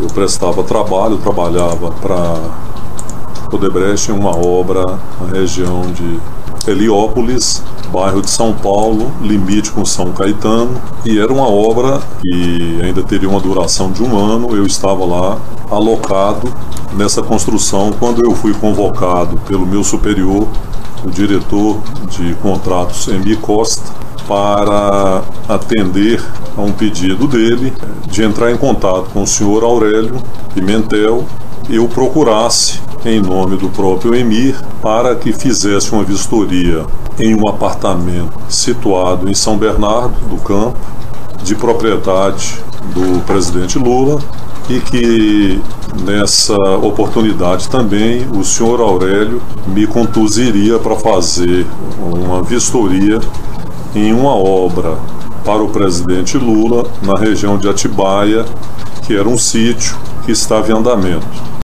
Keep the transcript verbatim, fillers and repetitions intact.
prestava trabalho, trabalhava para Odebrecht em uma obra na região de Heliópolis, bairro de São Paulo, limite com São Caetano, e era uma obra que ainda teria uma duração de um ano. Eu estava lá alocado nessa construção quando eu fui convocado pelo meu superior, o diretor de contratos Emi Costa, para atender a um pedido dele de entrar em contato com o senhor Aurélio Pimentel e eu procurasse, em nome do próprio Emir, para que fizesse uma vistoria em um apartamento situado em São Bernardo do Campo, de propriedade do presidente Lula, e que nessa oportunidade também o senhor Aurélio me conduziria para fazer uma vistoria em uma obra para o presidente Lula na região de Atibaia, que era um sítio que estava em andamento.